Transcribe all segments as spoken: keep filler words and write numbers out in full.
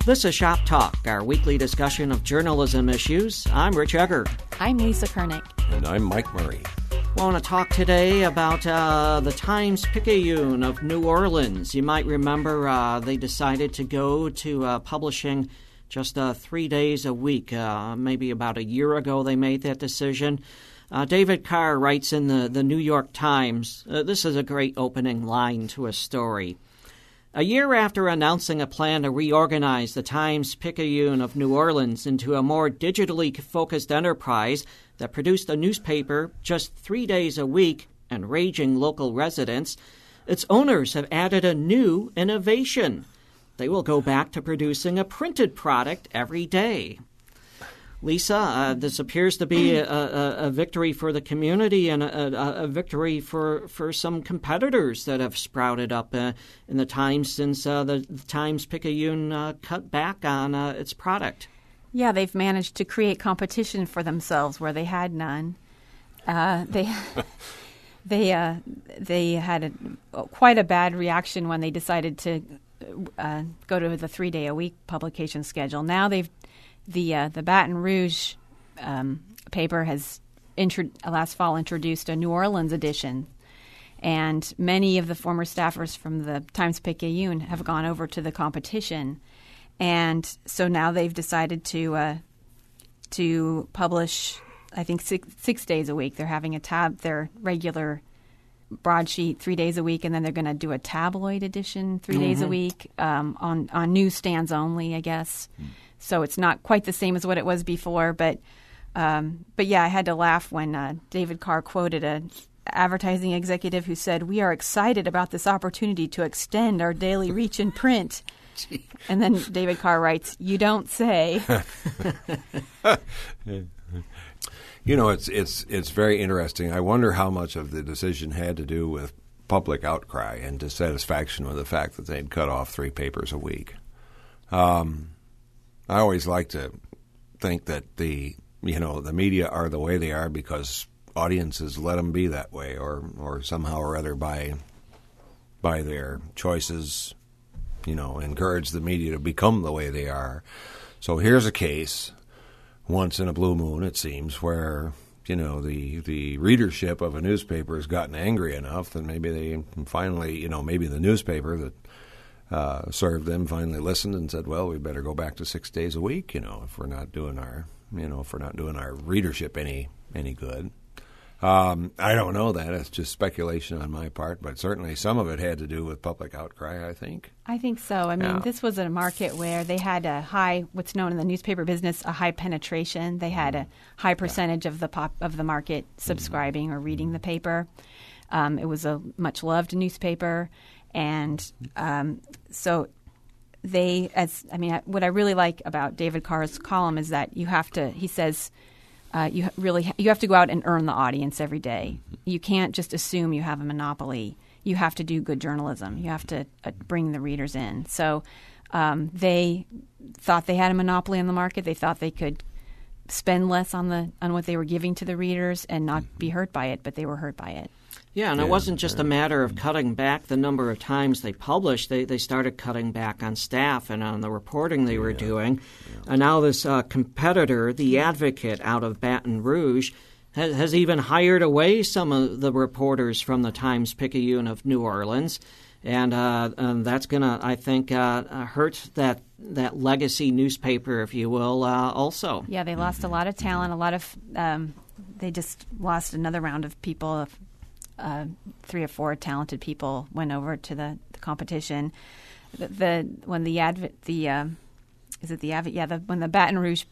This is Shop Talk, our weekly discussion of journalism issues. I'm Rich Egger. I'm Lisa Kernick. And I'm Mike Murray. I want to talk today about uh, the Times-Picayune of New Orleans. You might remember uh, they decided to go to uh, publishing just uh, three days a week. Uh, maybe about a year ago they made that decision. Uh, David Carr writes in the, the New York Times, uh, this is a great opening line to a story. A year after announcing a plan to reorganize the Times-Picayune of New Orleans into a more digitally focused enterprise that produced a newspaper just three days a week and raging local residents, its owners have added a new innovation. They will go back to producing a printed product every day. Lisa, uh, this appears to be a, a, a victory for the community and a, a, a victory for, for some competitors that have sprouted up uh, in the Times since uh, the, the Times-Picayune uh, cut back on uh, its product. Yeah, they've managed to create competition for themselves where they had none. Uh, they they uh, they had a, quite a bad reaction when they decided to uh, go to the three-day-a-week publication schedule. Now they've The uh, the Baton Rouge um, paper has intro- last fall introduced a New Orleans edition, and many of the former staffers from the Times-Picayune have gone over to the competition, and so now they've decided to uh, to publish, I think six, six days a week. They're having a tab, their regular broadsheet three days a week, and then they're going to do a tabloid edition three mm-hmm. days a week um, on on newsstands only, I guess. Mm. So it's not quite the same as what it was before, but um, but yeah, I had to laugh when uh, David Carr quoted an advertising executive who said, "We are excited about this opportunity to extend our daily reach in print." And then David Carr writes, "You don't say." You know, it's it's it's very interesting. I wonder how much of the decision had to do with public outcry and dissatisfaction with the fact that they'd cut off three papers a week. Um, I always like to think that the you know the media are the way they are because audiences let them be that way, or or somehow or other by by their choices, you know, encourage the media to become the way they are. So here's a case, once in a blue moon, it seems, where you know the the readership of a newspaper has gotten angry enough that maybe they finally, you know, maybe the newspaper that Uh, served them finally listened and said, well, we better go back to six days a week, you know, if we're not doing our, you know, if we're not doing our readership any any good. Um, I don't know that. It's just speculation on my part, but certainly some of it had to do with public outcry, I think. I think so. I mean, yeah. This was a market where they had a high, what's known in the newspaper business, a high penetration. They had a high percentage yeah. of the pop of the market subscribing mm-hmm. or reading the paper. Um, it was a much loved newspaper. And um, so they, as I mean, what I really like about David Carr's column is that you have to, he says, uh, you really, you have to go out and earn the audience every day. You can't just assume you have a monopoly. You have to do good journalism. You have to uh, bring the readers in. So um, they thought they had a monopoly on the market. They thought they could spend less on the on what they were giving to the readers and not be hurt by it, but they were hurt by it. Yeah, and it yeah, wasn't just yeah. a matter of cutting back the number of times they published. They they started cutting back on staff and on the reporting they were yeah. doing. Yeah. And now this uh, competitor, The Advocate out of Baton Rouge, has, has even hired away some of the reporters from the Times-Picayune of New Orleans. And, uh, and that's going to, I think, uh, hurt that that legacy newspaper, if you will, uh, also. Yeah, they lost a lot of talent, a lot of um, – they just lost another round of people. Uh, three or four talented people went over to the, the competition. The, the when the adv the uh, is it the adv yeah the, when the Baton Rouge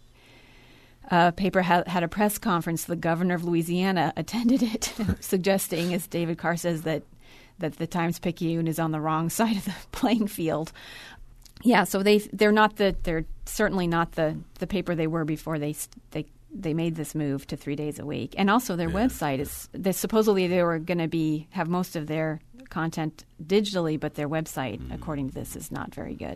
uh, paper ha- had a press conference, the governor of Louisiana attended it, suggesting, as David Carr says, that that the Times-Picayune is on the wrong side of the playing field. Yeah, so they they're not the they're certainly not the, the paper they were before they they. They made this move to three days a week, and also their yeah. website is. They, supposedly, they were going to be have most of their content digitally, but their website, mm. according to this, is not very good.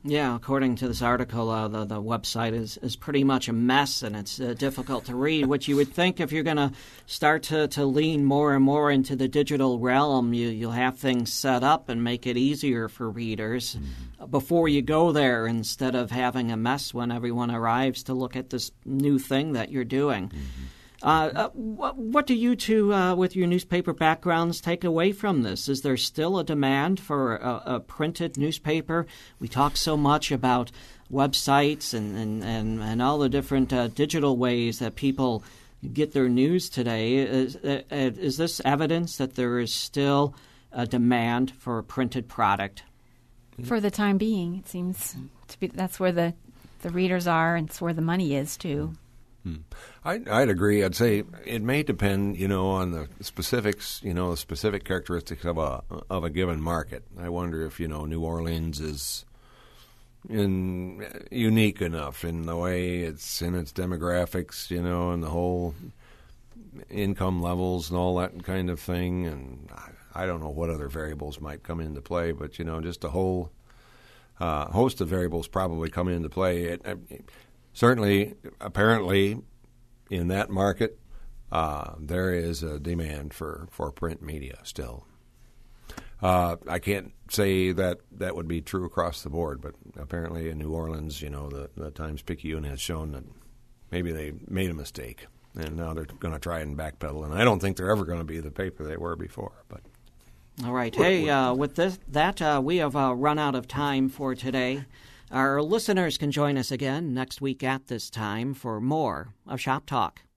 Yeah, according to this article, uh, the, the website is, is pretty much a mess, and it's uh, difficult to read, which you would think if you're going to start to, to lean more and more into the digital realm, you, you'll have things set up and make it easier for readers mm-hmm. before you go there, instead of having a mess when everyone arrives to look at this new thing that you're doing. Mm-hmm. Uh, uh, what, what do you two, uh, with your newspaper backgrounds, take away from this? Is there still a demand for a, a printed newspaper? We talk so much about websites and, and, and, and all the different uh, digital ways that people get their news today. Is, uh, is this evidence that there is still a demand for a printed product? For the time being, it seems to be. That's where the, the readers are, and it's where the money is, too. I, I'd agree. I'd say it may depend, you know, on the specifics, you know, the specific characteristics of a of a given market. I wonder if, you know, New Orleans is in unique enough in the way it's in its demographics, you know, and the whole income levels and all that kind of thing. And I, I don't know what other variables might come into play, but, you know, just a whole uh, host of variables probably come into play. It, it, Certainly, apparently, in that market, uh, there is a demand for, for print media still. Uh, I can't say that that would be true across the board, but apparently in New Orleans, you know, the, the Times-Picayune has shown that maybe they made a mistake, and now they're going to try and backpedal. And I don't think they're ever going to be the paper they were before. But all right. Hey, uh, with this, that, uh, we have uh, run out of time for today. Our listeners can join us again next week at this time for more of Shop Talk.